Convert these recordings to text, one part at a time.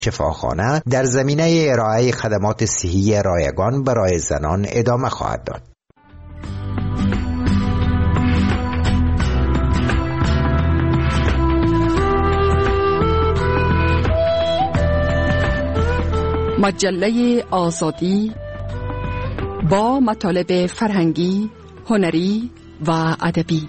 شفاخانه در زمینه ارائه خدمات صحی رایگان برای زنان ادامه خواهد داد. مجله آزادی با مطالب فرهنگی، هنری و ادبی.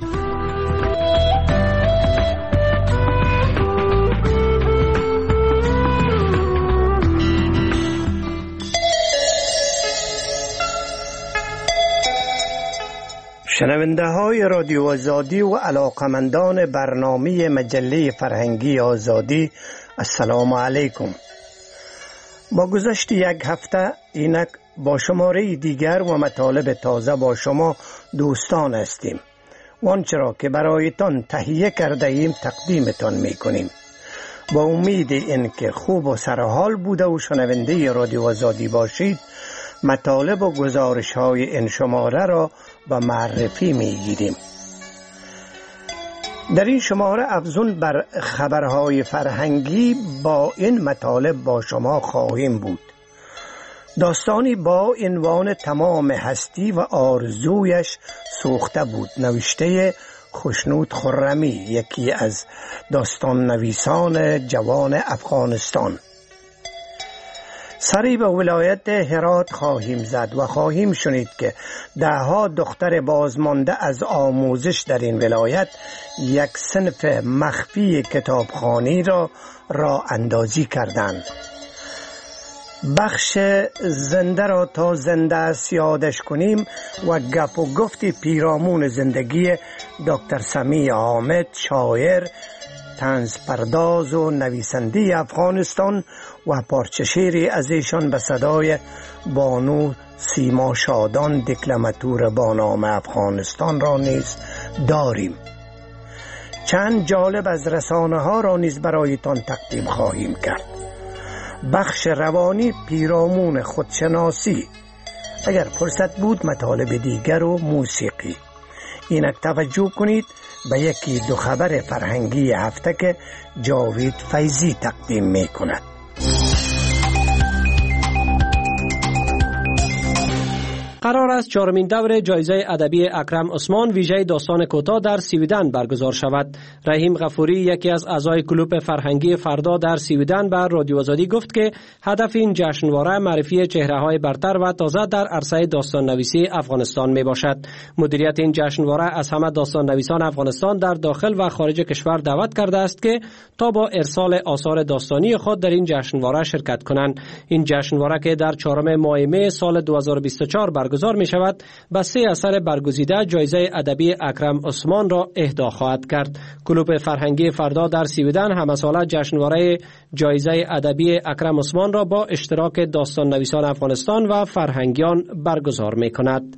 شنونده های رادیو آزادی و علاقمندان برنامه مجله فرهنگی آزادی، السلام علیکم. با گذشت یک هفته اینک با شماره دیگر و مطالب تازه با شما دوستان هستیم و آنچه را که برایتان تهیه کرده ایم تقدیمتان می کنیم با امید اینکه خوب و سرحال بوده و شنونده رادیو آزادی باشید. مطالب و گزارش های این شماره را به معرفی می گیریم. در این شماره افزون بر خبرهای فرهنگی با این مطالب با شما خواهیم بود. داستانی با عنوان تمام هستی و آرزویش سوخته بود، نوشته خشنود خرمی، یکی از داستان نویسان جوان افغانستان. سری به ولایت هرات خواهیم زد و خواهیم شنید که دهها دختر بازمانده از آموزش در این ولایت یک صنف مخفی کتابخوانی را راه اندازی کردند. بخش زنده را تا زنده است یادش کنیم و گپ و گفت پیرامون زندگی دکتر سمیع حامد، شاعر، طنز پرداز و نویسنده افغانستان و پارچه شعری از ایشان به صدای بانو سیما شادان، دکلماتور با نام افغانستان را نیز داریم. چند جالب از رسانه ها را نیز برایتان تقدیم خواهیم کرد. بخش روانی پیرامون خودشناسی، اگر فرصت بود مطالب دیگر و موسیقی. اینک توجه کنید به یکی دو خبر فرهنگی هفته که جاوید فیضی تقدیم می کند. قرار است چهارمین دور جایزه ادبی اکرم عثمان ویژه داستان کوتاه در سویدن برگزار شود. رحیم غفوری، یکی از اعضای کلوب فرهنگی فردا در سویدن، بر رادیو آزادی گفت که هدف این جشنواره معرفی چهره‌های برتر و تازه در عرصه داستان نویسی افغانستان می باشد. مدیریت این جشنواره از همه داستان نویسان افغانستان در داخل و خارج کشور دعوت کرده است که تا با ارسال آثار داستانی خود در این جشنواره شرکت کنند. این جشنواره که در 4 ماه می سال 2024 برگزار می شود، به 3 اثر برگزیده جایزه ادبی اکرم عثمان را اهدا خواهد کرد. کلوب فرهنگی فردا در سویدن همه ساله جشنواره جایزه ادبی اکرم عثمان را با اشتراک داستان نویسان افغانستان و فرهنگیان برگزار می کند.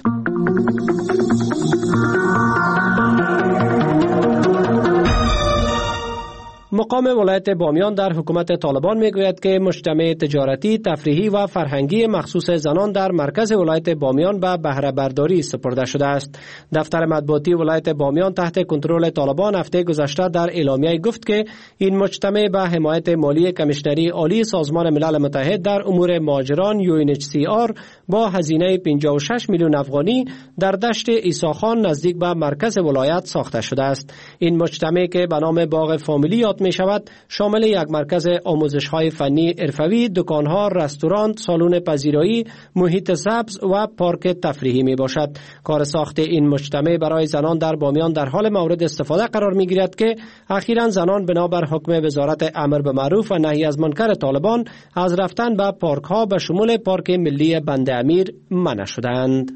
مقام ولایت بامیان در حکومت طالبان میگوید که مجتمع تجارتی، تفریحی و فرهنگی مخصوص زنان در مرکز ولایت بامیان به بهره برداری سپرده شده است. دفتر مطبوعاتی ولایت بامیان تحت کنترل طالبان هفته گذشته در اعلامیه گفت که این مجتمع به حمایت مالی کمیشنری عالی سازمان ملل متحد در امور مهاجران UNHCR با هزینه 56 میلیون افغانی در دشت عیساخان نزدیک به مرکز ولایت ساخته شده است. این مجتمع که به نام باغ فامیلی یاد می شود، شامل یک مرکز آموزش‌های فنی حرفه‌ای، دکان‌ها، رستوران، سالن پذیرایی، محیط سبز و پارک تفریحی می باشد. کار ساخت این مجتمع برای زنان در بامیان در حال مورد استفاده قرار می گیرد که اخیراً زنان بنابر حکم وزارت امر به معروف و نهی از منکر طالبان از رفتن به پارک‌ها به شمول پارک ملی بند امیر منع شدند.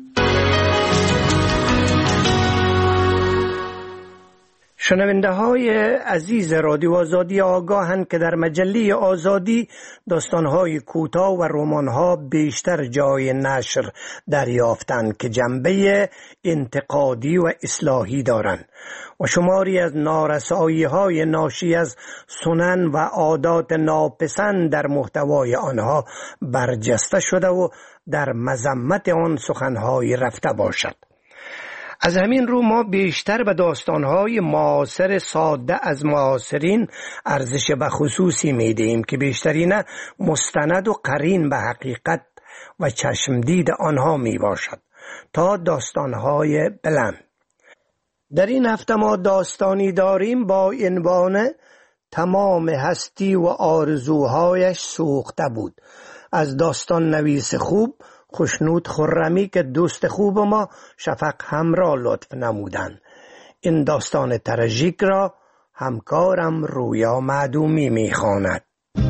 شنونده های عزیز رادیو آزادی آگاهند که در مجله آزادی داستانهای کوتاه و رمانها بیشتر جای نشر دریافتند که جنبه انتقادی و اصلاحی دارند و شماری از نارسایی‌های ناشی از سنن و عادات ناپسند در محتوای آنها برجسته شده و در مذمت آن سخنهای رفته باشد. از همین رو ما بیشتر به داستانهای معاصر ساده از معاصرین ارزش و خصوصی میدیم که بیشترین مستند و قرین به حقیقت و چشمدید آنها می باشد تا داستانهای بلند. در این هفته ما داستانی داریم با عنوان تمام هستی و آرزوهایش سوخته بود، از داستان نویس خوب خشنود خرمی که دوست خوب ما شفق همراه لطف نمودند. این داستان تراژیک را همکارم رویا معدومی می‌خواند.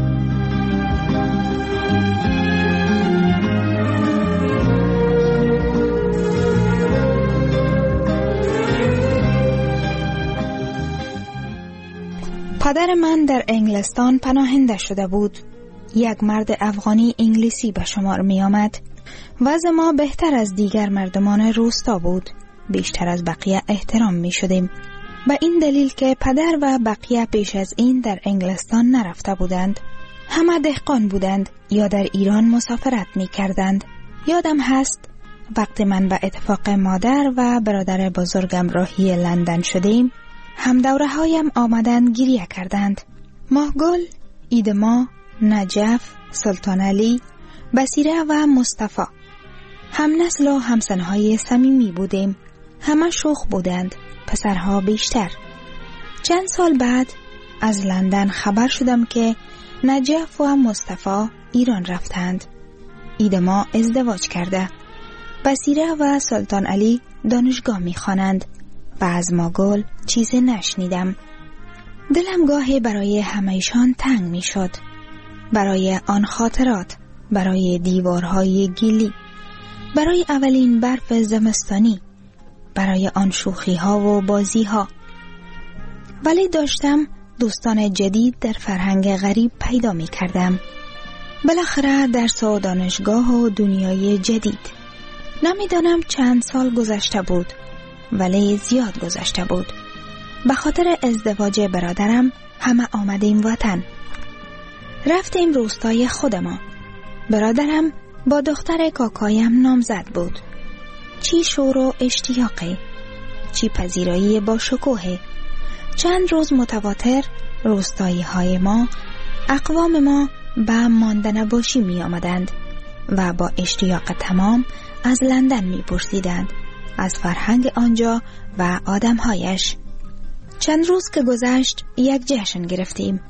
پدر من در انگلستان پناهنده شده بود. یک مرد افغانی انگلیسی به شمار می آمد. وضع ما بهتر از دیگر مردمان روستا بود. بیشتر از بقیه احترام می شدیم. به این دلیل که پدر و بقیه پیش از این در انگلستان نرفته بودند. همه دهقان بودند یا در ایران مسافرت می کردند. یادم هست وقتی من به اتفاق مادر و برادر بزرگم راهی لندن شدیم، هم دوره هایم آمدن گریه کردند. ماهگل، ایدما، نجف، سلطان علی، بصیره و مصطفی. هم نسل و همسنهای صمیمی بودیم. همه شوخ بودند، پسرها بیشتر. چند سال بعد از لندن خبر شدم که نجف و مصطفی ایران رفتند. ایدما ازدواج کرده. بصیره و سلطان علی دانشگاه می‌خوانند. و از ماگل چیزی نشنیدم. دلم گاهی برای همه‌شان تنگ می شد. برای آن خاطرات، برای دیوارهای گلی، برای اولین برف زمستانی، برای آن شوخی‌ها و بازی‌ها. ولی داشتم دوستان جدید در فرهنگ غریب پیدا می کردم. بالاخره درس و دانشگاه و دنیای جدید. نمیدانم چند سال گذشته بود، ولی زیاد گذشته بود. به خاطر ازدواج برادرم همه آمدیم وطن. رفتیم روستای خودمان. برادرم با دختر کاکایم نامزد بود. چی شور و اشتیاقی، چی پذیرایی با شکوه. چند روز متواتر روستایی های ما، اقوام ما به ماندنباشی می آمدند و با اشتیاق تمام از لندن می پرسیدند، از فرهنگ آنجا و آدمهایش. چند روز که گذشت یک جشن گرفتیم.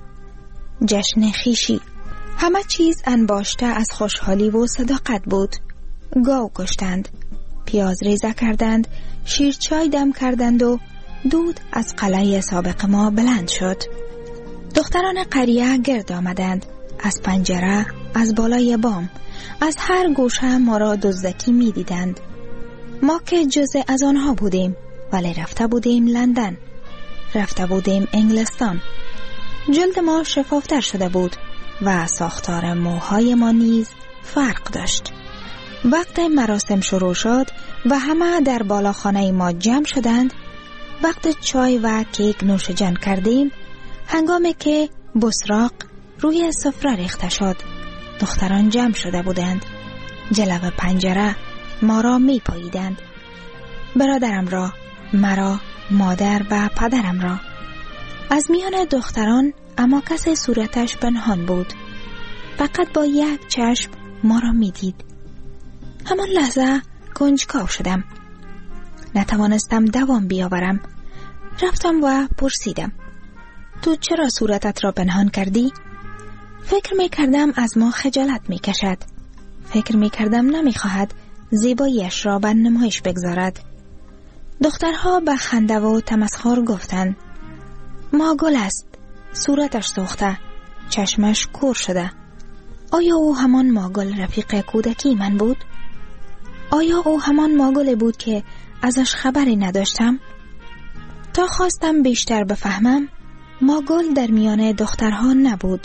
جشن خیشی. همه چیز انباشته از خوشحالی و صداقت بود. گاو کشتند، پیاز ریزه کردند، شیرچای دم کردند و دود از قلعه سابق ما بلند شد. دختران قریه گرد آمدند. از پنجره، از بالای بام، از هر گوشه ما را دزدکی می دیدند. ما که جزء از آنها بودیم، ولی رفته بودیم لندن، رفته بودیم انگلستان. جلد ما شفافتر شده بود و ساختار موهای ما نیز فرق داشت. وقت مراسم شروع شد و همه در بالاخانه ما جمع شدند. وقت چای و کیک نوش جان کردیم، هنگامی که بسراق روی سفره ریخته شد. دختران جمع شده بودند. جلو پنجره ما را می پاییدند. برادرم را، مرا، مادر و پدرم را. از میان دختران اما کسی صورتش پنهان بود. فقط با یک چشم ما را می دید. همان لحظه کنجکاو شدم. نتوانستم دوام بیاورم. رفتم و پرسیدم، تو چرا صورتت را پنهان کردی؟ فکر می کردم از ما خجالت می کشد. فکر می کردم نمی خواهد زیباییش را به نمایش بگذارد. دخترها به خنده و تمسخر گفتند، ماگل است، صورتش سوخته، چشمش کور شده. آیا او همان ماگل رفیق کودکی من بود؟ آیا او همان ماگل بود که ازش خبری نداشتم؟ تا خواستم بیشتر بفهمم، ماگل در میان دخترها نبود.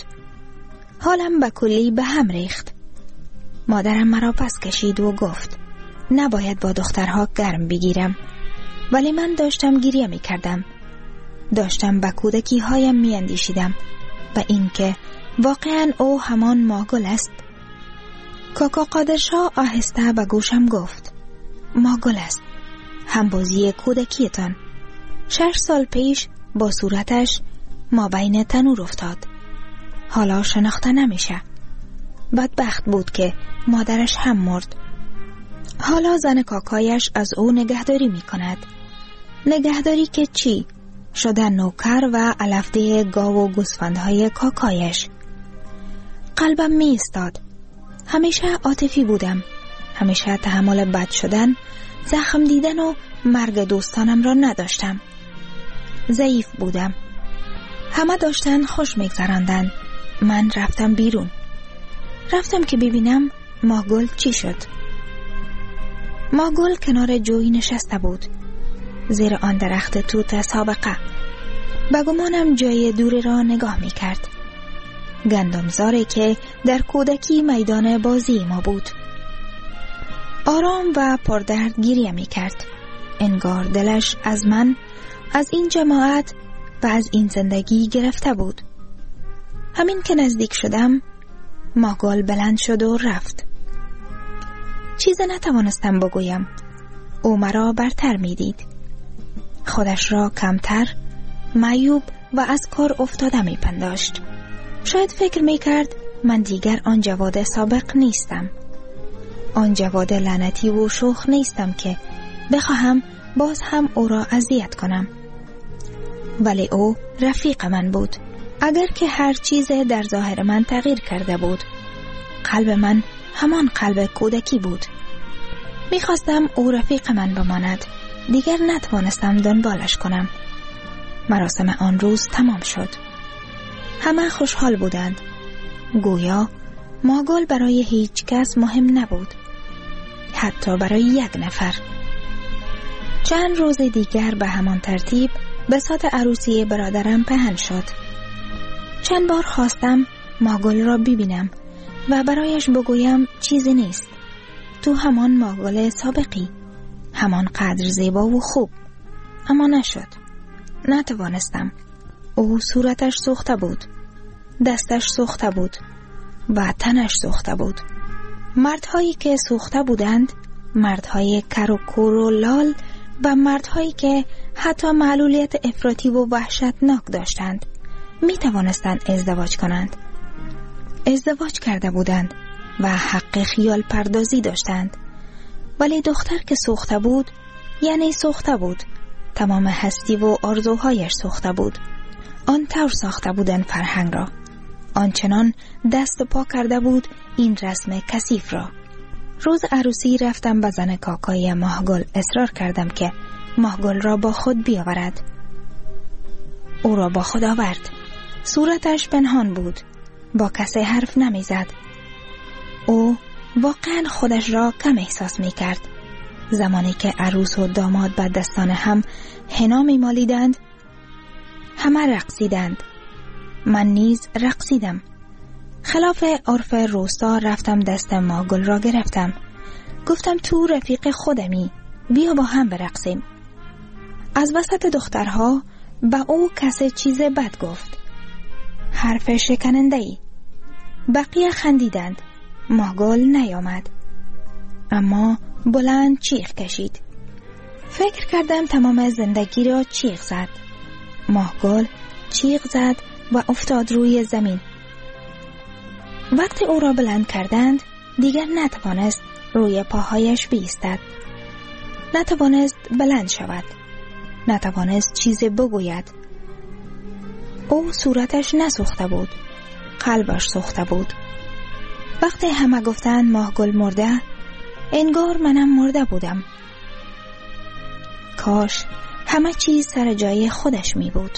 حالم به کلی به هم ریخت. مادرم مرا پس کشید و گفت نباید با دخترها گرم بگیرم، ولی من داشتم گریه می کردم. داشتم به کودکی هایم می اندیشیدم و اینکه واقعا او همان ماگل است. کاکا قادرشاه آهسته به گوشم گفت ماگل است، همبازی کودکیتان. 6 سال پیش با صورتش ما بین تنور افتاد. حالا شناخته نمیشه. بدبخت بود که مادرش هم مرد. حالا زن کاکایش از او نگهداری می کند. نگهداری که چی؟ شدن نوکر و علفده گاو و گوسفندهای کاکایش. قلبم می استاد. همیشه عاطفی بودم. همیشه تحمل بد شدن، زخم دیدن و مرگ دوستانم را نداشتم. ضعیف بودم. همه داشتن خوش میگذراندن. من رفتم بیرون. رفتم که ببینم ماهگل چی شد. ماهگل کنار جوی نشسته بود، زیر آن درخت توت سابقه. به گمانم جای دوری را نگاه می کرد. گندمزاری که در کودکی میدان بازی ما بود. آرام و پردرد گریه می کرد. انگار دلش از من، از این جماعت و از این زندگی گرفته بود. همین که نزدیک شدم، ماهگل بلند شد و رفت. چیز نتوانستم بگویم. او مرا برتر می دید. خودش را کمتر، معیوب و از کار افتاده می پنداشت. شاید فکر می کرد من دیگر آن جواد سابق نیستم. آن جواد لعنتی و شوخ نیستم که بخواهم باز هم او را اذیت کنم. ولی او رفیق من بود. اگر که هر چیز در ظاهر من تغییر کرده بود، قلب من همان قلب کودکی بود. میخواستم او رفیق من بماند. دیگر نتوانستم دنبالش کنم. مراسم آن روز تمام شد. همه خوشحال بودند. گویا ماهگل برای هیچ کس مهم نبود، حتی برای یک نفر. چند روز دیگر به همان ترتیب بساط عروسی برادرم پهن شد. چند بار خواستم ماهگل را ببینم و برایش بگویم چیزی نیست. تو همان ماهگل سابقی، همان قدر زیبا و خوب. اما نشد. نتوانستم. او صورتش سوخته بود، دستش سوخته بود و تنش سوخته بود. مردهایی که سوخته بودند، مردهای کر و کور و لال و مردهایی که حتی معلولیت افراطی و وحشتناک داشتند، می توانستند ازدواج کنند. ازدواج کرده بودند و حق خیال پردازی داشتند. ولی دختر که سوخته بود، یعنی سوخته بود. تمام هستی و آرزوهایش سوخته بود. آن طور ساخته بودند فرهنگ را. آنچنان دست و پا کرده بود این رسم کثیف را. روز عروسی رفتم به زن کاکای ماهگل. اصرار کردم که ماهگل را با خود بیاورد. او را با خود آورد. صورتش پنهان بود. با کسی حرف نمی زد. او واقعا خودش را کم احساس می کرد. زمانی که عروس و داماد به دستان هم حنا می مالیدند، همه رقصیدند. من نیز رقصیدم. خلاف عرف روستا رفتم دست ماهگل را گرفتم. گفتم تو رفیق خودمی، بیا با هم برقصیم. از وسط دخترها به او کسی چیز بد گفت، حرف شکننده‌ای. بقیه خندیدند. ماهگل نیامد، اما بلند چیخ کشید. فکر کردم تمام زندگی را چیخ زد. ماهگل چیخ زد و افتاد روی زمین. وقتی او را بلند کردند، دیگر نتوانست روی پاهایش بایستد. نتوانست بلند شود. نتوانست چیزی بگوید. او صورتش نسوخته بود، قلبش سوخته بود. وقتی همه گفتند ماهگل مرده، انگار منم مرده بودم. کاش همه چیز سر جای خودش می بود.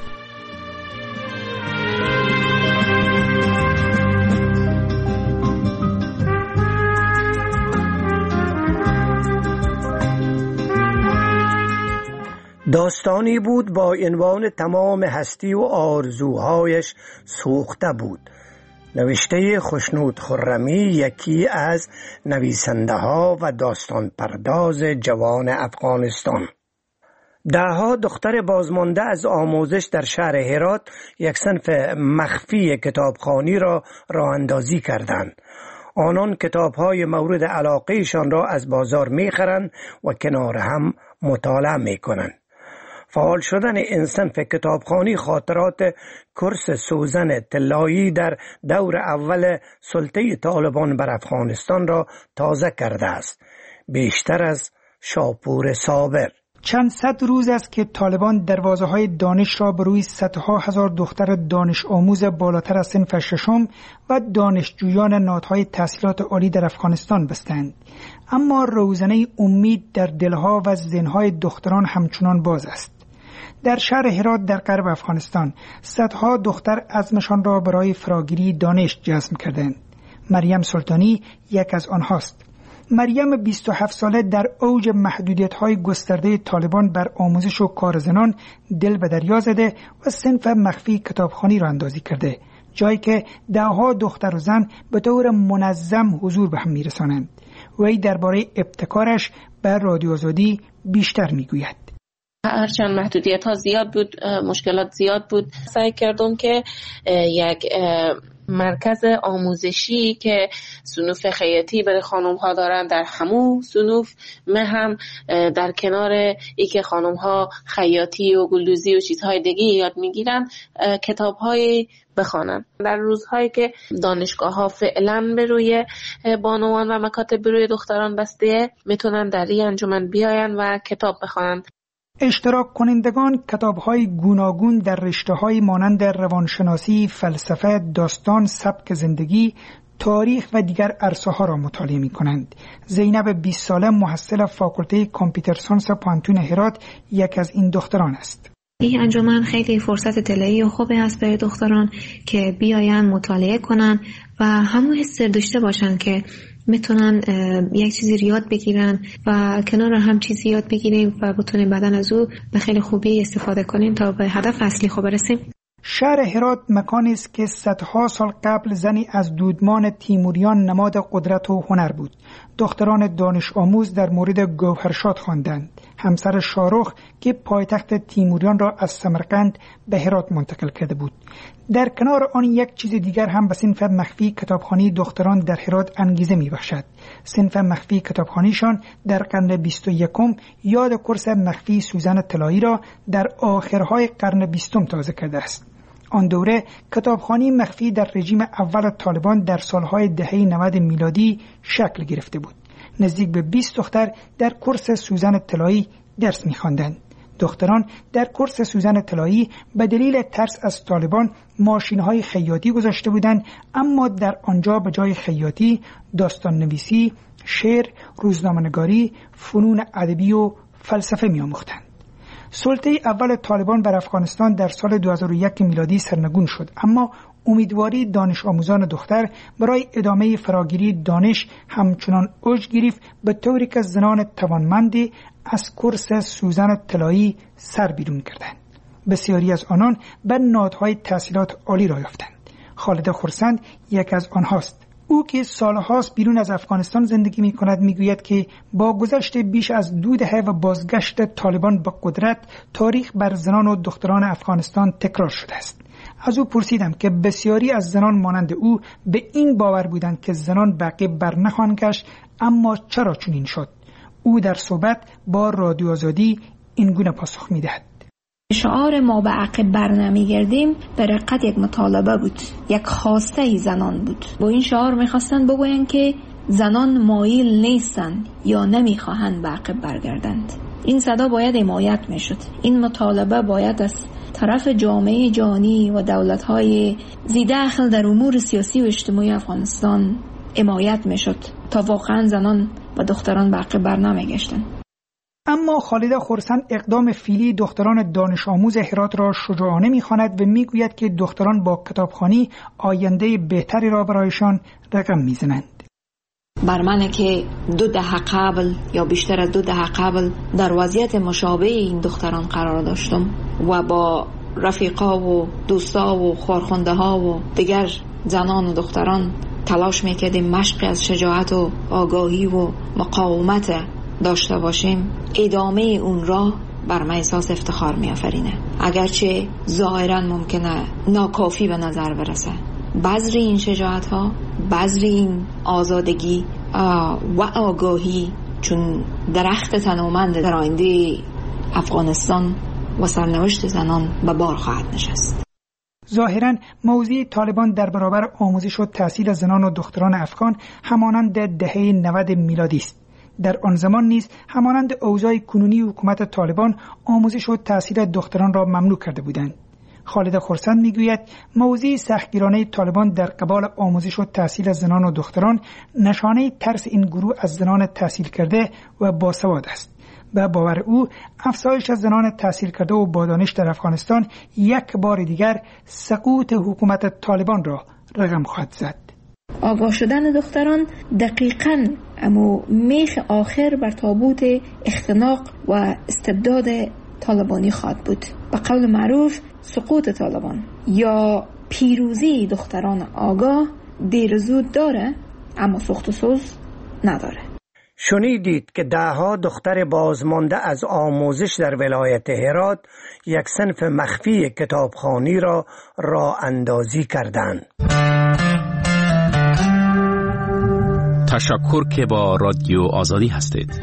داستانی بود با عنوان تمام هستی و آرزوهایش سوخته بود. نوشته خوشنود خرمی، یکی از نویسنده ها و داستان پرداز جوان افغانستان. دهها دختر بازمانده از آموزش در شهر هرات یک صنف مخفی کتابخوانی را راه اندازی کردند. آنان کتاب‌های مورد علاقهشان را از بازار می‌خرند و کنار هم مطالعه می‌کنند. فعال شدن این صنف کتابخوانی خاطرات کورس سوزن طلایی در دور اول سلطه طالبان بر افغانستان را تازه کرده است، بیشتر از شاپور صابر. چند صد روز است که طالبان دروازه‌های دانش را به روی صدها هزار دختر دانش آموز بالاتر از صنف ششم و دانشجویان نهادهای تحصیلات عالی در افغانستان بستند. اما روزنه امید در دلها و ذهن‌های دختران همچنان باز است. در شهر هرات در غرب افغانستان صدها دختر عزمشان را برای فراگیری دانش جزم کردند. مریم سلطانی یک از آنهاست. مریم 27 ساله در اوج محدودیت‌های گسترده طالبان بر آموزش و کار زنان دل به دریا زده و صنف مخفی کتابخوانی را اندازی کرده، جایی که ده‌ها دختر و زن به طور منظم حضور به هم می‌رسانند. وی درباره ابتکارش بر رادیو آزادی بیشتر می‌گوید. هرچند محدودیت‌ها زیاد بود، مشکلات زیاد بود، سعی کردم که یک مرکز آموزشی که صنوف خیاطی برای خانم ها دارن در همون صنوف هم در کنار ای که خانم ها خیاطی و گلدوزی و چیزهای دیگه یاد میگیرن کتاب های بخوانن. در روزهایی که دانشگاه ها فعلا به روی بانوان و مکاتب به روی دختران بسته، میتونن در این انجمن بیاین و کتاب بخوانن. اشتراک کنندگان کتاب‌های گوناگون در رشته‌های مانند روانشناسی، فلسفه، داستان، سبک زندگی، تاریخ و دیگر عرصه‌ها را مطالعه می‌کنند. زینب 20 ساله محصل فاکولته کامپیوتر ساینس پانتون هرات یک از این دختران است. این انجمن خیلی فرصت طلایی و خوبی است برای دختران که بیاین مطالعه کنن و همون حس داشته باشن که میتونن یک چیزی یاد بگیرن و کنار هم چیزی یاد بگیریم و بتونیم بعداً از او به خیلی خوبی استفاده کنیم تا به هدف اصلی خود برسیم. شهر هرات مکانی است که صدها سال قبل زنی از دودمان تیموریان نماد قدرت و هنر بود. دختران دانش آموز در مورد گوهرشاد خواندند، همسر شاهرخ که پایتخت تیموریان را از سمرقند به هرات منتقل کرده بود. در کنار آن یک چیز دیگر هم به صنف مخفی کتابخوانی دختران در هرات انگیزه می‌بخشد. صنف مخفی کتابخوانیشان در قرن 21 یاد کورس مخفی سوزن طلایی را در آخرهای قرن 20 تازه کرده است. آن دوره کتابخوانی مخفی در رژیم اول طالبان در سالهای دهه 90 میلادی شکل گرفته بود. نزدیک به 20 دختر در کورس سوزن طلایی درس می‌خواندند. دختران در کورس سوزن طلایی به دلیل ترس از طالبان ماشین‌های خیاطی گذاشته بودند، اما در آنجا به جای خیاطی داستان نویسی، شعر، روزنامه‌نگاری، فنون ادبی و فلسفه می‌آموختند. سلطه اول طالبان بر افغانستان در سال 2001 میلادی سرنگون شد، اما امیدواری دانش آموزان دختر برای ادامه فراگیری دانش همچنان اوج گرفت، به طوری که زنان توانمندی از کورس سوزن طلایی سر بیرون کردند. بسیاری از آنان به نهادهای تحصیلات عالی را یافتند. خالد خرسند یک از آنهاست. او که سالهاست بیرون از افغانستان زندگی می کند میگوید که با گذشت بیش از 2 دهه و بازگشت طالبان به قدرت، تاریخ بر زنان و دختران افغانستان تکرار شده است. از او پرسیدم که بسیاری از زنان مانند او به این باور بودند که زنان به عقب بر نخواهند گشت، اما چرا چنین شد؟ او در صحبت با رادیو آزادی این گونه پاسخ می‌دهد: شعار ما به عقب بر نمیگردیم به رقت یک مطالبه بود، یک خواسته زنان بود. با این شعار میخواستند بگویند که زنان مایل نیستند یا نمیخواهند به عقب برگردند. این صدا باید حمایت میشد. این مطالبه باید از طرف جامعه جهانی و دولت‌های ذی دخل در امور سیاسی و اجتماعی افغانستان حمایت میشد تا واقعا زنان و دختران به عقب بر نمیگشتند. اما خالد خرسند اقدام فعلی دختران دانش آموز هرات را شجاعانه می‌خواند و میگوید که دختران با کتابخوانی آینده بهتری را برایشان رقم میزنند. بر من که 2 دهه قبل یا بیشتر از 2 دهه قبل در وضعیت مشابه این دختران قرار داشتم و با رفیقا و دوستا و خورخونده ها و دیگر زنان و دختران تلاش میکردیم مشقی از شجاعت و آگاهی و مقاومت داشته باشیم، ادامه اون راه بر من احساس افتخار می‌آفرینه. اگرچه ظاهراً ممکنه ناکافی به نظر برسه، بذر این شجاعت‌ها، بذر این آزادگی و آگاهی چون درخت تنومند در آینده افغانستان و سرنوشت زنان به بار خواهد نشست. ظاهراً موضوع طالبان در برابر آموزش و تحصیل زنان و دختران افغان همانند دهه 90 میلادی است. در آن زمان نیز همانند اوضاع کنونی حکومت طالبان آموزش و تحصیل دختران را ممنوع کرده بودند. خالد خرسند میگوید موضوع سختگیرانه طالبان در قبال آموزش و تحصیل زنان و دختران نشانه ترس این گروه از زنان تحصیل کرده و باسواد است. به باور او افزایش از زنان تحصیل کرده و با دانش در افغانستان یک بار دیگر سقوط حکومت طالبان را رقم خواهد زد. آگاه شدن دختران دقیقاً اما میخ آخر بر تابوت اختناق و استبداد طالبانی خواهد بود. به قول معروف سقوط طالبان یا پیروزی دختران آگاه دیر زود داره اما سخت و سوز نداره. شنیدید که دهها دختر بازمانده از آموزش در ولایت هرات یک صنف مخفی کتابخوانی را راه اندازی کردند. تشکر که با رادیو آزادی هستید.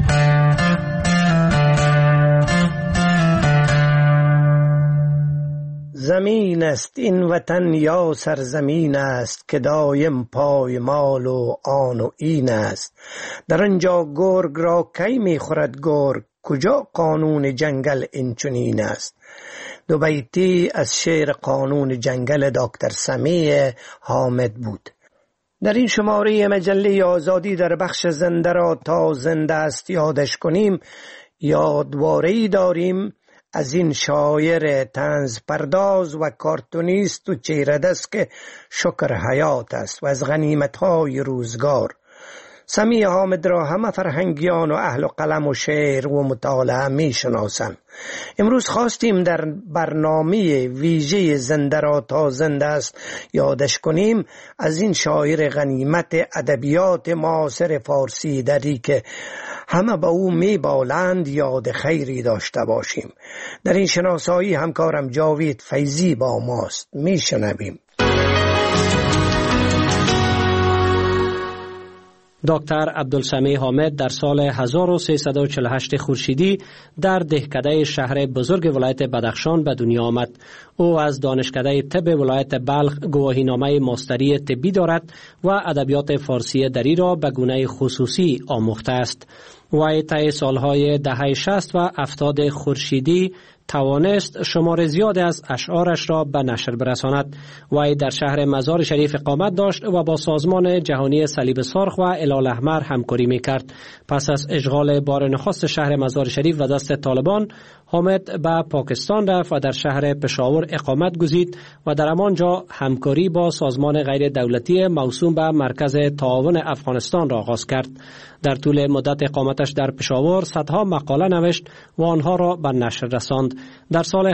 زمین است این وطن یا سرزمین است که دایم پایمال و آن و این است. در آنجا گرگ را کی میخورد گرگ، کجا قانون جنگل این چنین است. دو بیتی از شعر قانون جنگل دکتر سمیع حامد بود. در این شماره مجله آزادی در بخش زنده را تا زنده است یادش کنیم یادواره‌ای داریم از این شاعر طنز پرداز و کارتونیست و چهره دست که شکر حیات است و از غنیمت‌های روزگار. سمیع حامد را همه فرهنگیان و اهل قلم و شعر و مطالعه می شناسند. امروز خواستیم در برنامه ویژه زنده را تا زنده است یادش کنیم از این شاعر غنیمت ادبیات معاصر فارسی دری که همه با او می بالند یاد خیری داشته باشیم. در این شناسایی همکارم جاوید فیضی با ماست. می شنویم. دکتر عبدالسمیع حامد در سال 1348 خورشیدی در دهکده شهر بزرگ ولایت بدخشان به دنیا آمد. او از دانشکده طب ولایت بلخ گواهینامه ماستری طبی دارد و ادبیات فارسی دری را به گونه خصوصی آموخته است. وی طی سالهای دهه 60 و 70 خورشیدی توانست شمار زیاد از اشعارش را به نشر برساند. وی در شهر مزار شریف اقامت داشت و با سازمان جهانی صلیب سرخ و هلال احمر همکاری میکرد. پس از اشغال بار نخست شهر مزار شریف و دست طالبان، حامد به پاکستان رفت و در شهر پشاور اقامت گزید و در همانجا همکاری با سازمان غیر دولتی موسوم به مرکز تعاون افغانستان را آغاز کرد. در طول مدت اقامتش در پشاور صدها مقاله نوشت و آنها را به نشر رساند. در سال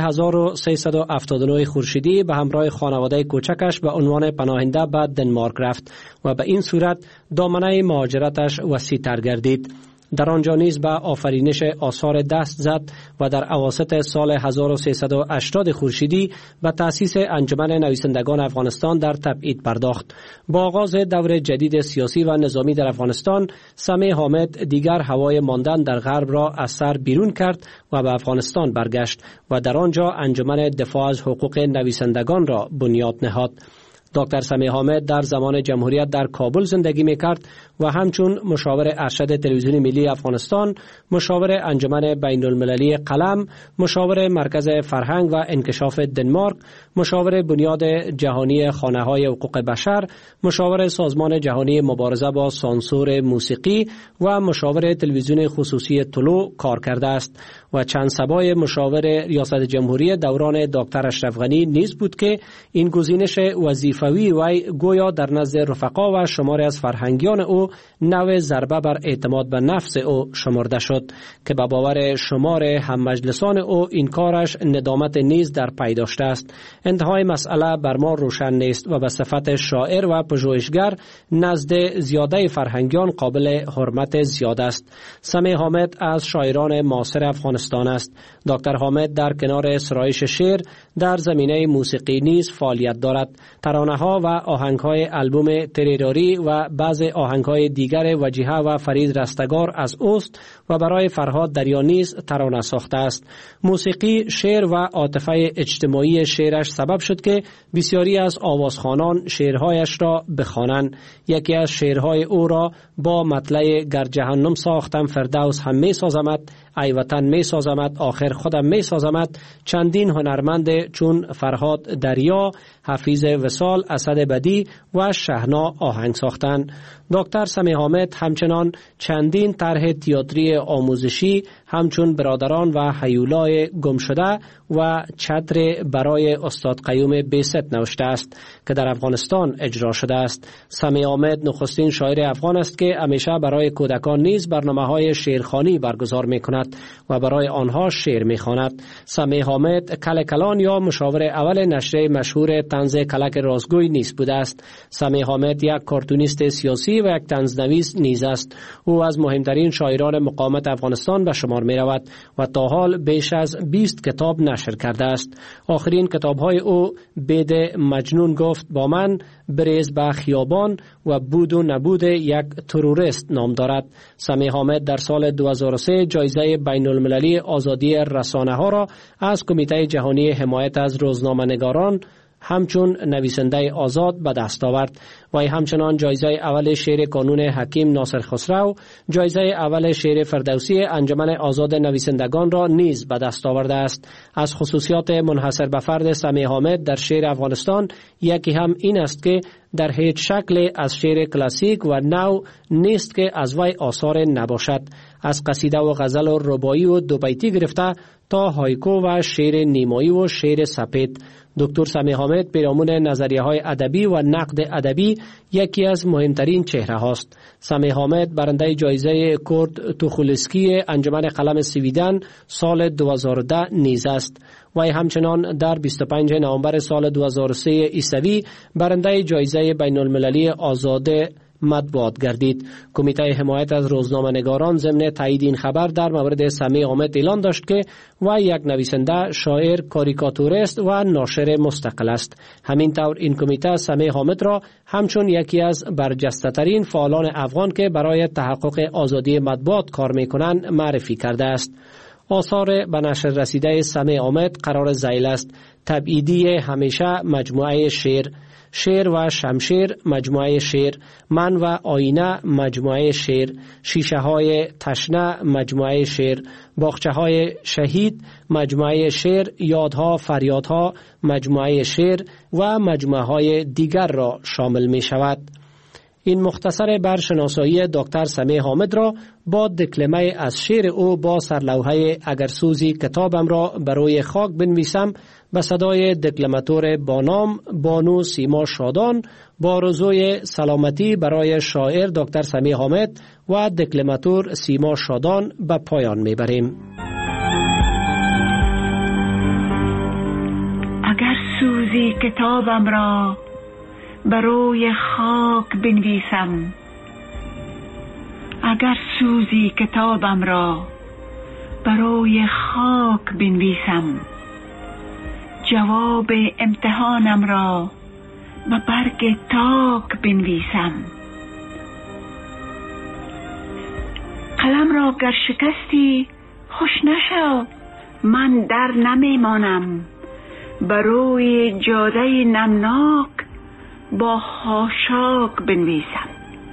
1379 خورشیدی به همراه خانواده کوچکش به عنوان پناهنده به دنمارک رفت و به این صورت دامنه مهاجرتش وسیع‌تر گردید. در آنجا نیز به آفرینش آثار دست زد و در اواسط سال 1380 خورشیدی به تأسیس انجمن نویسندگان افغانستان در تبعید پرداخت. با آغاز دور جدید سیاسی و نظامی در افغانستان، سمیع حامد دیگر هوای ماندن در غرب را از سر بیرون کرد و به افغانستان برگشت و در آنجا انجمن دفاع از حقوق نویسندگان را بنیاد نهاد. دکتر سمیع حامد در زمان جمهوریت در کابل زندگی میکرد و همچون مشاور ارشد تلویزیون ملی افغانستان، مشاور انجمن بین المللی قلم، مشاور مرکز فرهنگ و انکشاف دنمارک، مشاور بنیاد جهانی خانه‌های حقوق بشر، مشاور سازمان جهانی مبارزه با سانسور موسیقی و مشاور تلویزیون خصوصی طلوع کار کرده است و چند سبای مشاور ریاست جمهوری دوران دکتر اشرف غنی نیز بود که این گزینش وظیفوی وی گویا در نزد رفقا و شماری از فرهنگیان او نوع ضربه بر اعتماد به نفس او شمرده شد که به باور شمار هم مجلسان او این کارش ندامت نیز در پی داشته است. انتهای مسئله بر ما روشن نیست و به صفت شاعر و پژوهشگر نزد زیاده فرهنگیان قابل حرمت زیاد است. سمیع حامد از شاعران معاصر افغانستان است. دکتر حامد در کنار سرایش شعر در زمینه موسیقی نیز فعالیت دارد. ترانه ترانه ها و آهنگ های آلبوم تریراری و بعض آهنگ های دیگر وجیحه و فرید رستگار از اوست و برای فرهاد دریا نیز ترانه ساخته است. موسیقی، شعر و عاطفه اجتماعی شعرش سبب شد که بسیاری از آوازخوانان شعرهایش را بخوانند. یکی از شعرهای او را با مطلع گر جهنم ساختم فردوس هم می سازمت، ای وطن می سازمت، آخر خودم می سازمت چندین هنرمند چون فرهاد دریا، حفیظ وصال، اسد بدی و شهنا آهنگ ساختند. دکتر سمیع حامد همچنان چندین طرح تئاتری آموزشی همچون برادران و هیولای گم شده و چتر برای استاد قیوم بیست نوشته است که در افغانستان اجرا شده است. سمیع حامد نخستین شاعر افغان است که همیشه برای کودکان نیز برنامه‌های شعرخوانی برگزار می‌کند و برای آنها شعر می‌خواند. سمیع حامد کلکلان یا مشاور اول نشریه مشهور طنز کلک رازگوی نیز بوده است. سمیع حامد یک کارتونیست سیاسی و یک طنزنویس نیز است. او از مهمترین شاعران مقاومت افغانستان به شمار می‌رود و تا حال بیش از 20 کتاب نشر کرده است. آخرین کتاب‌های او بید مجنون گفت با من، بریز به خیابان و بود و نبود یک تروریست نام دارد. سمیع حامد در سال 2003 جایزه بین المللی آزادی رسانه ها را از کمیته جهانی حمایت از روزنامه‌نگاران همچون نویسنده آزاد به دست آورد. و همچنان جایزه اول شعر کانون حکیم ناصر خسرو، جایزه اول شعر فردوسی انجمن آزاد نویسندگان را نیز به دست آورده است. از خصوصیات منحصر به فرد سمیع حامد در شعر افغانستان یکی هم این است که در هیچ شکل از شعر کلاسیک و نو نیست که از وی آثار نباشد. از قصیده و غزل و رباعی و دوبیتی گرفته تا هایکو و شعر نیمایی و شعر سپید، دکتر سمیع حامد پیرامون نظریه‌های ادبی و نقد ادبی یکی از مهمترین چهره هاست. سمیع حامد برنده جایزه کورد توخولسکی انجمن قلم سویدن سال 2010 نیز است. و همچنان در 25 نوامبر سال 2003 عیسوی برنده جایزه بین المللی آزاد مطبوعات گردید. کمیته حمایت از روزنامه‌نگاران ضمن تایید این خبر در مورد سمیع حامد اعلان داشت که و یک نویسنده، شاعر، کاریکاتوریست و ناشر مستقل است. همین طور این کمیته سمیع حامد را همچون یکی از برجسته‌ترین فعالان افغان که برای تحقق آزادی مطبوعات کار می‌کنند معرفی کرده است. آثار به نشر رسیده سمیع حامد قرار ذیل است: تبعیدی همیشه مجموعه شعر، شعر و شمشیر مجموعه شعر، من و آینه مجموعه شعر، شیشه های تشنه مجموعه شعر، باغچه های شهید مجموعه شعر، یادها فریادها مجموعه شعر و مجموعه های دیگر را شامل می شود. این مختصر بر شناسایی دکتر سمیع حامد را با دکلمه از شعر او با سرلوحه اگر سوزی کتابم را بروی خاک بنویسم به صدای دکلماتور با نام بانو سیما شادان با آرزوی سلامتی برای شاعر دکتر سمیع حامد و دکلماتور سیما شادان به پایان میبریم. اگر سوزی کتابم را بروی خاک بنویسم، اگر سوزی کتابم را بروی خاک بنویسم، جواب امتحانم را به برگ تاک بنویسم، قلم را گر شکستی خوش نشو، من در نمیمانم، بروی جاده نمناک با خاشاک بنویسم،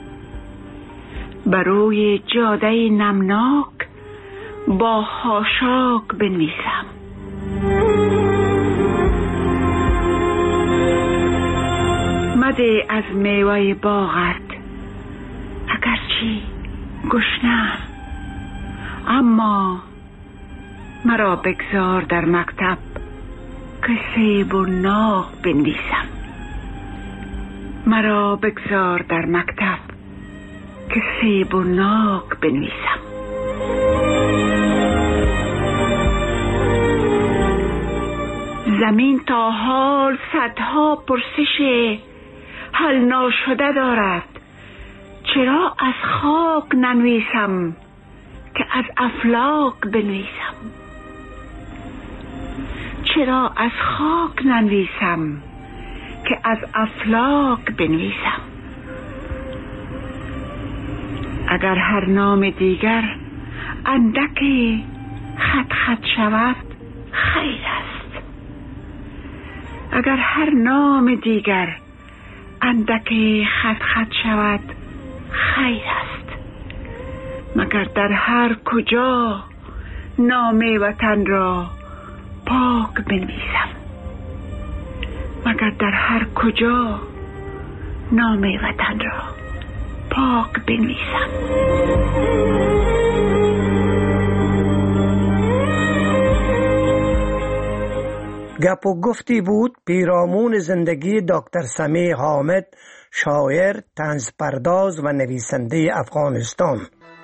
بروی جاده نمناک با خاشاک بنویسم. مده از میوه باغت اگرچه گشنه، اما مرا بگذار در مکتب که سیب و ناق بنویسم، مرا بگذار در مکتب که سیب و ناق بنویسم. زمین تا حال صدها پرسش حل ناشده دارد، چرا از خاک ننویسم که از افلاک بنویسم، چرا از خاک ننویسم که از افلاک بنویسم. اگر هر نام دیگر اندک خط خط شود خیر است. اگر هر نام دیگر اندک خط خط شود خیر است. مگر در هر کجا نام وطن را پاک بنویسم. مگر در هر کجا نام وطن را پاک بنویسم. گپ و گفتی بود پیرامون زندگی دکتر سمیع حامد، شاعر، طنزپرداز و نویسنده افغانستان.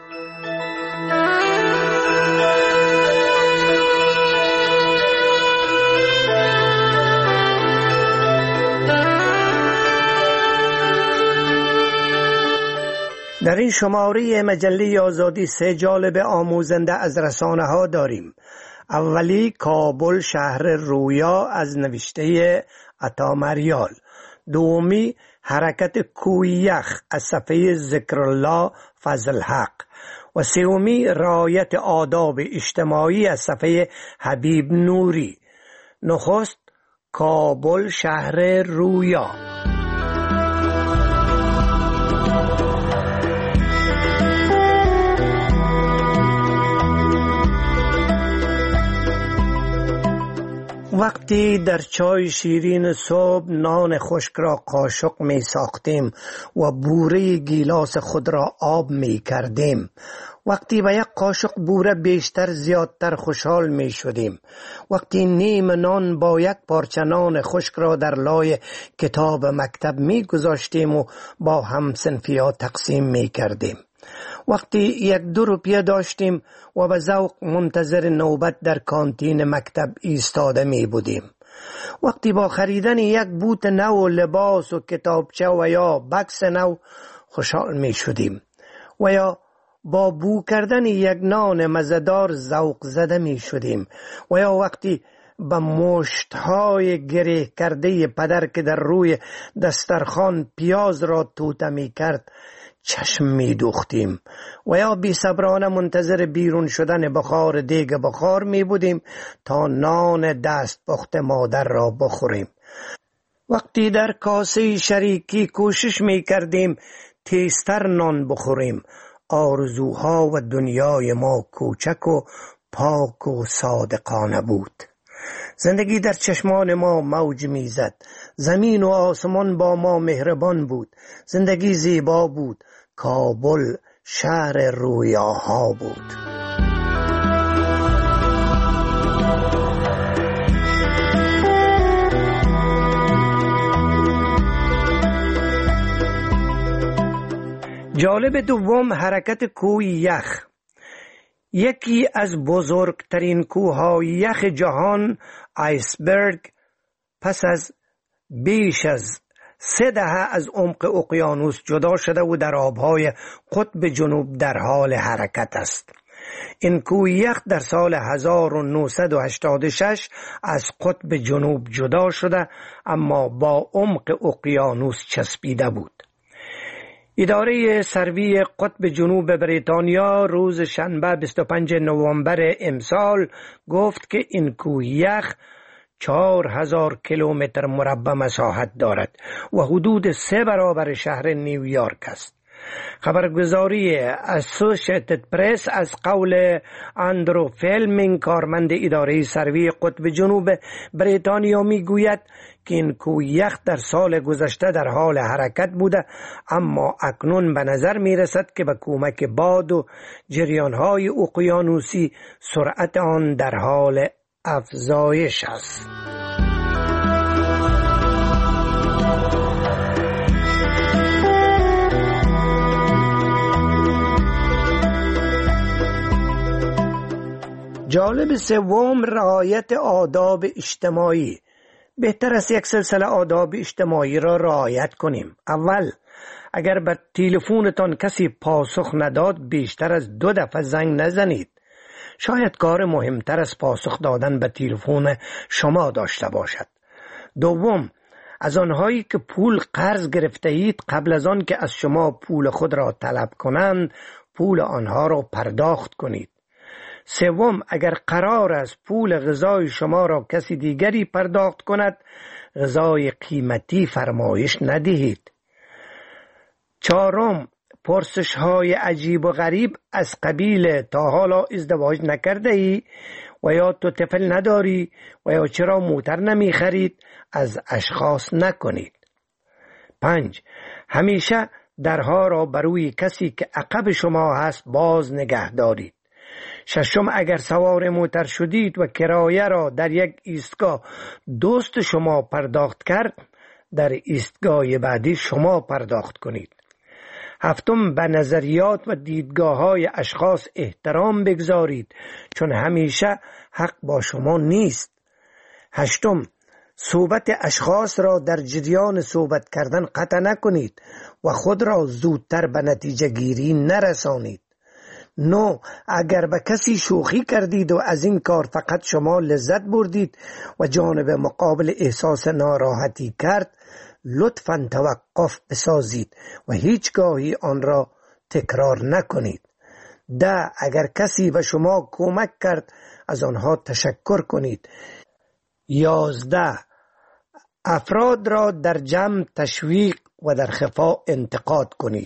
در این شماره مجله آزادی 3 جالب آموزنده از رسانه ها داریم. اولی کابل شهر رویا از نوشته عطا مریال. دومی حرکت کوی یخ از صفحه ذکرالله فضل حق. و سومی رعایت آداب اجتماعی از صفحه حبیب نوری. نخست کابل شهر رویا. وقتی در چای شیرین صبح نان خشک را قاشق می ساختیم و بوره گیلاس خود را آب می کردیم، وقتی به یک قاشق بوره بیشتر زیادتر خوشحال می شدیم، وقتی نیم نان با یک پارچه نان خشک را در لای کتاب مکتب می گذاشتیم و با همصنفی‌ها تقسیم می کردیم، وقتی 1-2 روپیه داشتیم و به ذوق منتظر نوبت در کانتین مکتب ایستاده می بودیم، وقتی با خریدن یک بوت نو لباس و کتابچه و یا بکس نو خوشحال می شدیم و یا با بو کردن یک نان مزه‌دار ذوق زده می شدیم و یا وقتی به مشت‌های گره کرده پدر که در روی دسترخوان پیاز را توته می کرد چشم می دوختیم و یا بی صبرانه منتظر بیرون شدن بخار دیگ بخار می بودیم تا نان دست پخت مادر را بخوریم، وقتی در کاسه شریکی کوشش می کردیم تیزتر نان بخوریم. آرزوها و دنیای ما کوچک و پاک و صادقانه بود. زندگی در چشمان ما موج میزد. زمین و آسمان با ما مهربان بود. زندگی زیبا بود. کابل شهر رویاها بود. جالب دوم حرکت کوه یخ. یکی از بزرگترین کوههای یخ جهان، آیسبرگ، پس از بیش از 3 دهه از عمق اقیانوس جدا شده و در آبهای قطب جنوب در حال حرکت است. این کوه یخ در سال 1986 از قطب جنوب جدا شده اما با عمق اقیانوس چسبیده بود. اداره سروی قطب جنوب بریتانیا روز شنبه 25 نوامبر امسال گفت که این کوه یخ 4000 کیلومتر مربع مساحت دارد و حدود 3 برابر شهر نیویورک است. خبرگزاری اسوسییتد پرس از قول اندرو فیلمینگ، کارمند اداره سروی قطب جنوب بریتانیا، میگوید که این کوه یخ در سال گذشته در حال حرکت بوده اما اکنون به نظر می رسد که به کمک باد و جریانهای اقیانوسی سرعت آن در حال افزایش است. جالب سوم رعایت آداب اجتماعی. بهتر است یک سلسله آداب اجتماعی را رعایت کنیم. اول، اگر به تلفنتان کسی پاسخ نداد بیشتر از 2 دفعه زنگ نزنید. شاید کار مهمتر از پاسخ دادن به تلفن شما داشته باشد. دوم، از آنهایی که پول قرض گرفته اید قبل از آن که از شما پول خود را طلب کنند پول آنها را پرداخت کنید. سوم، اگر قرار است پول غذای شما را کسی دیگری پرداخت کند غذای قیمتی فرمایش ندهید. چهارم، پرسش های عجیب و غریب از قبیل تا حالا ازدواج نکرده ای و یا تو طفل نداری و یا چرا موتر نمی خرید از اشخاص نکنید. 5. همیشه درها را بروی کسی که عقب شما هست باز نگه دارید. 6. اگر سوار موتر شدید و کرایه را در یک ایستگاه دوست شما پرداخت کرد در ایستگاه بعدی شما پرداخت کنید. 7. به نظریات و دیدگاه های اشخاص احترام بگذارید چون همیشه حق با شما نیست. 8. صحبت اشخاص را در جریان صحبت کردن قطع نکنید و خود را زودتر به نتیجه گیری نرسانید. 9. اگر به کسی شوخی کردید و از این کار فقط شما لذت بردید و جانب مقابل احساس ناراحتی کرد لطفاً توقف بسازید و هیچگاهی آن را تکرار نکنید. 10. اگر کسی به شما کمک کرد از آنها تشکر کنید. 11. افراد را در جمع تشویق و در خفا انتقاد کنید.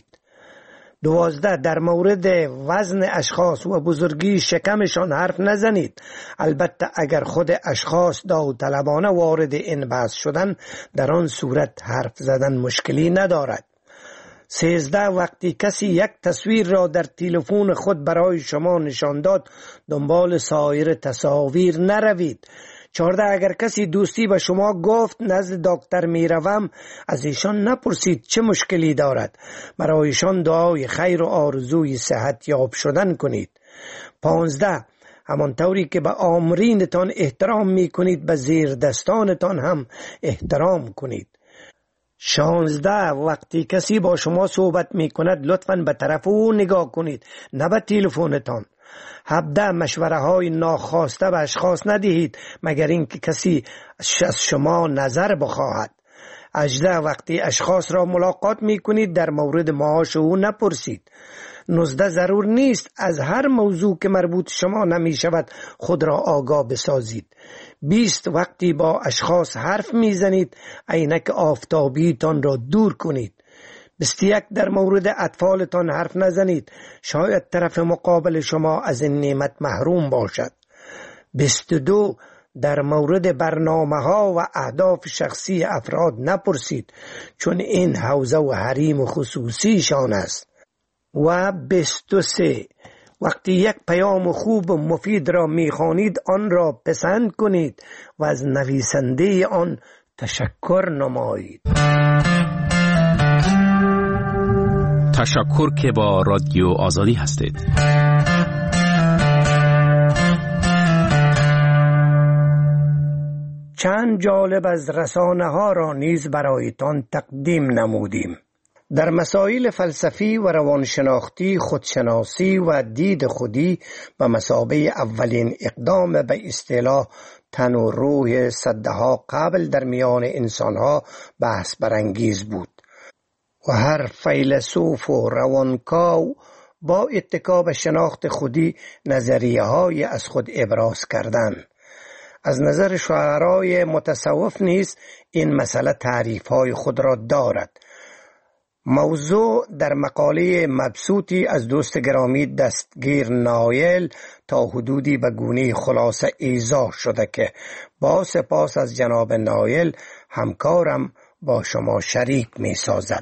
12. در مورد وزن اشخاص و بزرگی شکمشان حرف نزنید. البته اگر خود اشخاص داوطلبانه وارد این بحث شدن در آن صورت حرف زدن مشکلی ندارد. 13. وقتی کسی یک تصویر را در تلفن خود برای شما نشان داد دنبال سایر تصاویر نروید. 14. اگر کسی دوستی به شما گفت نزد دکتر می روم از ایشان نپرسید چه مشکلی دارد. برایشان دعای خیر و آرزوی صحت یاب شدن کنید. 15. همانطوری که به آمرینتان احترام می کنید به زیر دستانتان هم احترام کنید. 16. وقتی کسی با شما صحبت می کند لطفاً به طرف او نگاه کنید نه به تلفنتان. 17. مشوره های ناخواسته به اشخاص ندهید مگر اینکه کسی از شما نظر بخواهد. 18. وقتی اشخاص را ملاقات می کنید در مورد معاش او نپرسید. 19. ضرور نیست از هر موضوع که مربوط شما نمی شود خود را آگاه بسازید. 20. وقتی با اشخاص حرف می زنید عینک آفتابیتان را دور کنید. 21. در مورد اطفالتان حرف نزنید شاید طرف مقابل شما از این نعمت محروم باشد. 22. در مورد برنامه ها و اهداف شخصی افراد نپرسید چون این حوزه و حریم خصوصیشان است. و 23. وقتی یک پیام خوب و مفید را میخوانید آن را پسند کنید و از نویسنده آن تشکر نمایید. تشکر که با رادیو آزادی هستید. چند جالب از رسانه ها را نیز برایتان تقدیم نمودیم. در مسائل فلسفی و روانشناختی خودشناسی و دید خودی به مثابه اولین اقدام به اصطلاح تن و روح صدها قبل در میان انسانها بحث برانگیز بود و هر فیلسوف و روانکاو با اتکا به شناخت خودی نظریه های از خود ابراز کردند. از نظر شاعرای متصوف نیز این مسئله تعریف های خود را دارد. موضوع در مقاله مبسوطی از دوست گرامی دستگیر نایل تا حدودی به گونه خلاصه ایضاح شده که با سپاس از جناب نایل همکارم با شما شریک می سازد.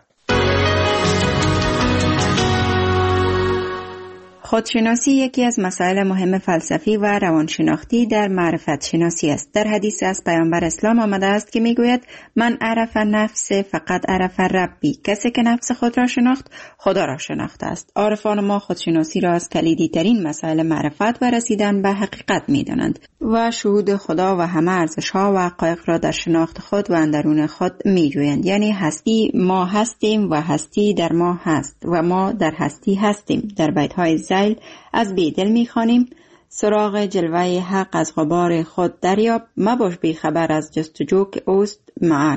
خودشناسی یکی از مسائل مهم فلسفی و روانشناختی در معرفت شناسی است. در حدیث از پیامبر اسلام آمده است که میگوید من عرف نفس فقط عرف ربی. کسی که نفس خود را شناخت خدا را شناخته است. عارفان ما خودشناسی را از کلیدی ترین مسائل معرفت و رسیدن به حقیقت میدانند و شهود خدا و همه ارزش‌ها و حقایق را در شناخت خود و اندرون خود میجویند. یعنی هستی ما هستیم و هستی در ما هست و ما در هستی هستیم. در بیت‌های زیل از بیدل میخوانیم سراغ جلوه حق از غبار خود دریاب، مباش بی خبر از جستجو که اوست معک.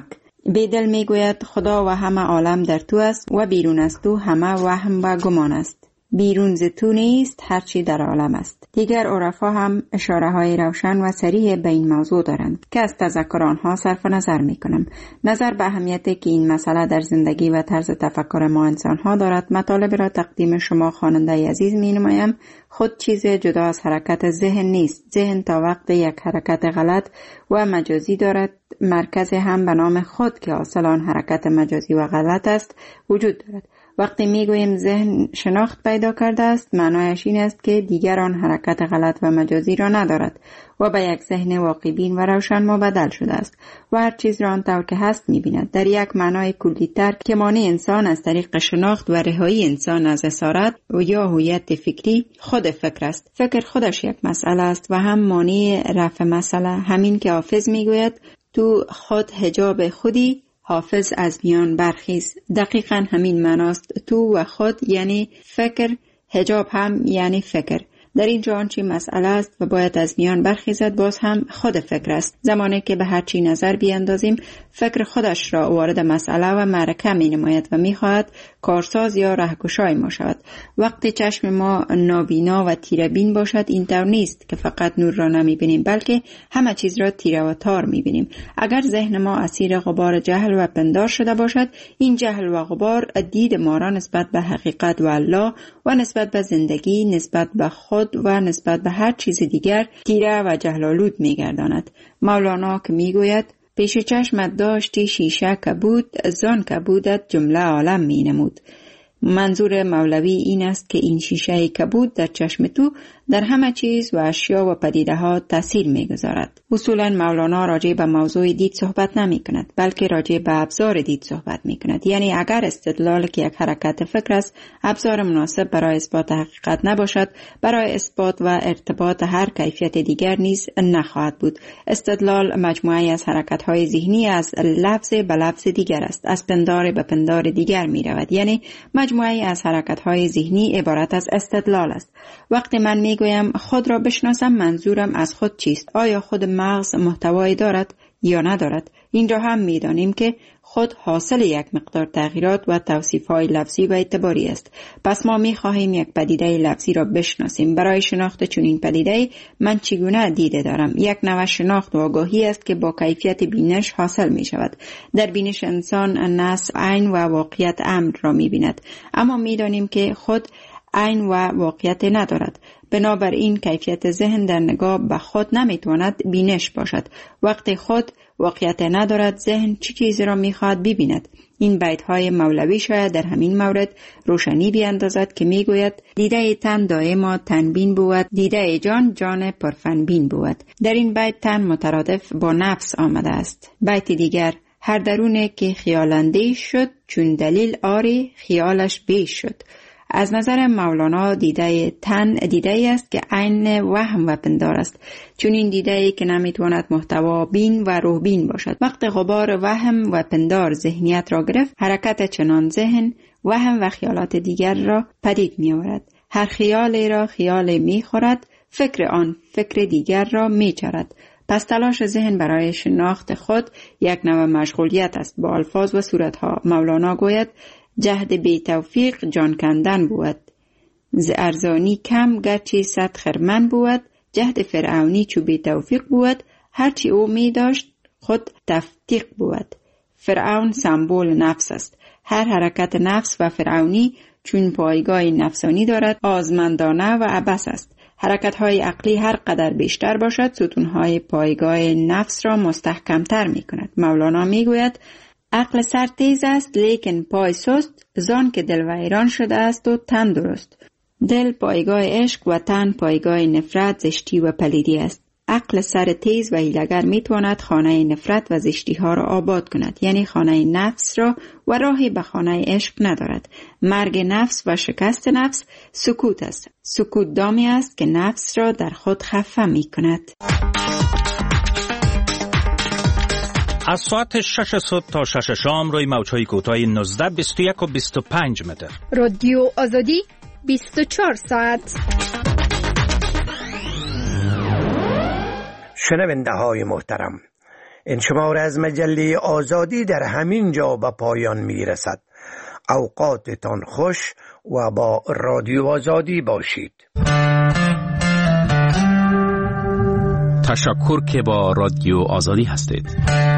بیدل میگوید خدا و همه عالم در تو است و بیرون از تو همه وهم و گمان است. بیرون ز تو نیست هرچی در عالم است. دیگر عرفا هم اشاره های روشن و صریح به این موضوع دارند که از تذکر آنها صرف نظر می کنم. نظر به اهمیتی که این مسئله در زندگی و طرز تفکر ما انسان ها دارد، مطالب را تقدیم شما خواننده عزیز می نمایم. خود چیز جدا از حرکت ذهن نیست. ذهن تا وقت یک حرکت غلط و مجازی دارد، مرکز هم به نام خود که حاصل آن حرکت مجازی و غلط است وجود دارد. وقتی میگوییم ذهن شناخت پیدا کرده است، معنایش این است که دیگر آن حرکت غلط و مجازی را ندارد و به یک ذهن واقع بین و روشن مبدل شده است و هر چیز را آنطور که هست می‌بیند. در یک معنای کلی‌تر که مانع انسان از طریق شناخت و رهایی انسان از اسارت و یا هویت فکری خود فکر است. فکر خودش یک مسئله است و هم مانع رفع مسئله. همین که حافظ میگوید تو خود حجاب خودی، حافظ از میان برخیز. دقیقاً همین معناست. تو و خود یعنی فکر، حجاب هم یعنی فکر. در اینجا آنچه مسئله است و باید از میان برخیزد باز هم خود فکر است. زمانی که به هر چی نظر بیاندازیم، فکر خودش را وارد مسئله و معرکه می نماید و می خواهد کارساز یا رهگشای ما شود. وقتی چشم ما نابینا و تیره بین باشد، این طور نیست که فقط نور را نمی بینیم، بلکه همه چیز را تیره و تار می بینیم. اگر ذهن ما اسیر غبار جهل و پندار شده باشد، این جهل و غبار دید ما را نسبت به حقیقت و الله و نسبت به زندگی، نسبت به خود و نسبت به هر چیز دیگر تیره و جهل‌آلود می‌گرداند. مولانا که می‌گوید پیش چشمت داشتی شیشه کبود، زان کبودت جمله عالم می‌نمود. منظور مولوی این است که این شیشه کبود در چشم تو در همه چیز و اشیا و پدیده ها تاثیر می‌گذارد. اصولاً مولانا راجع به موضوع دید صحبت نمی کند، بلکه راجع به ابزار دید صحبت می کند. یعنی اگر استدلال که یک حرکت فکر است ابزار مناسب برای اثبات حقیقت نباشد، برای اثبات و ارتباط هر کیفیت دیگر نیز نخواهد بود. استدلال مجموعه از حرکت‌های ذهنی از لفظ به لفظ دیگر است، از پندار به پندار دیگر می رود. یعنی مجموعه از حرکت‌های ذهنی عبارت از استدلال است. وقتی من میگویم خود را بشناسم، منظورم از خود چیست؟ آیا خود مغز محتوایی دارد یا ندارد؟ این را هم میدانیم که خود حاصل یک مقدار تغییرات و توصیف‌های لفظی و اعتباری است. پس ما می‌خواهیم یک پدیده لفظی را بشناسیم. برای شناخت چنین پدیده من چگونه دیده دارم؟ یک نوع شناخت و آگاهی است که با کیفیت بینش حاصل می‌شود. در بینش انسان نص عین و واقعیت امر را می‌بیند، اما می‌دانیم که خود عین و واقعیت ندارد. بنابراین کیفیت ذهن در نگاه به خود نمیتواند بینش باشد. وقتی خود واقعیت ندارد، ذهن چه چیزی را میخواهد ببیند؟ این بیت‌های مولوی شاید در همین مورد روشنی بیاندازد که میگوید دیده تن دائما تنبین بود، دیده جان جان پرفنبین بود. در این بیت تن مترادف با نفس آمده است. بیت دیگر هر درونه که خیالندیش شد، چون دلیل آری خیالش بیش شد. از نظر مولانا دیده تن دیده است که عین وهم و پندار است، چون این دیده که نمیتواند محتوا بین و روح بین باشد. وقت غبار وهم و پندار ذهنیت را گرفت، حرکت چنان ذهن وهم و خیالات دیگر را پدید می آورد. هر خیال را خیال می خورد، فکر آن فکر دیگر را می چرد. پس تلاش ذهن برای شناخت خود یک نوع مشغولیت است با الفاظ و صورتها. مولانا گوید جهد بی توفیق جان کندن بود، ز ارزانی کم گرچه صد خرمن بود، جهد فرعونی چو بی توفیق بود، هرچی او می داشت خود تفتیق بود. فرعون سمبول نفس است. هر حرکت نفس و فرعونی چون پایگاه نفسانی دارد آزمندانه و عبث است. حرکت‌های عقلی هر قدر بیشتر باشد، ستون‌های پایگاه نفس را مستحکم‌تر می‌کند. مولانا می‌گوید عقل سر تیز است لیکن پای سست، زان که دل ویران شده است و تن درست. دل پایگاه عشق و تن پایگاه نفرت، زشتی و پلیدی است. عقل سر تیز و حیله‌گر میتواند خانه نفرت و زشتی ها را آباد کند، یعنی خانه نفس را، و راهی به خانه عشق ندارد. مرگ نفس و شکست نفس سکوت است. سکوت دامی است که نفس را در خود خفه می کند. از ساعت 6 صبح تا 6 شام روی موج‌های کوتاه 19، 21 و 25 متر. رادیو آزادی 24 ساعت. شنونده های محترم، این شماره از مجله آزادی در همین جا به پایان می رسد. اوقاتتان خوش و با رادیو آزادی باشید. تشکر که با رادیو آزادی هستید.